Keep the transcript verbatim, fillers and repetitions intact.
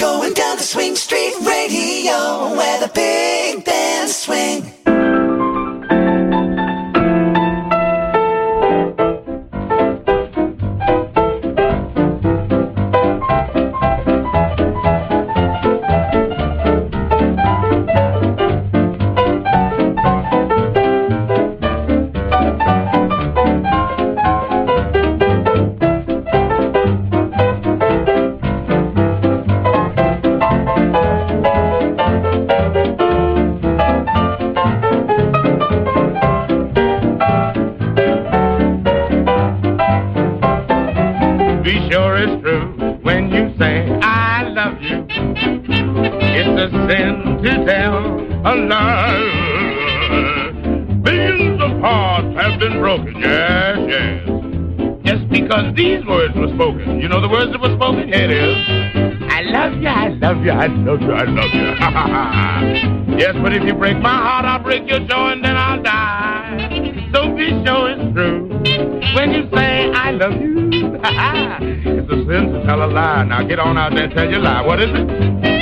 Going down the Swing Street Radio, where the big bands swing. These words were spoken. You know the words that were spoken? Here it is. I love you, I love you, I love you, I love you. Yes, but if you break my heart, I'll break your jaw and then I'll die. So be sure it's true when you say I love you. It's a sin to tell a lie. Now get on out there and tell your lie. What is it?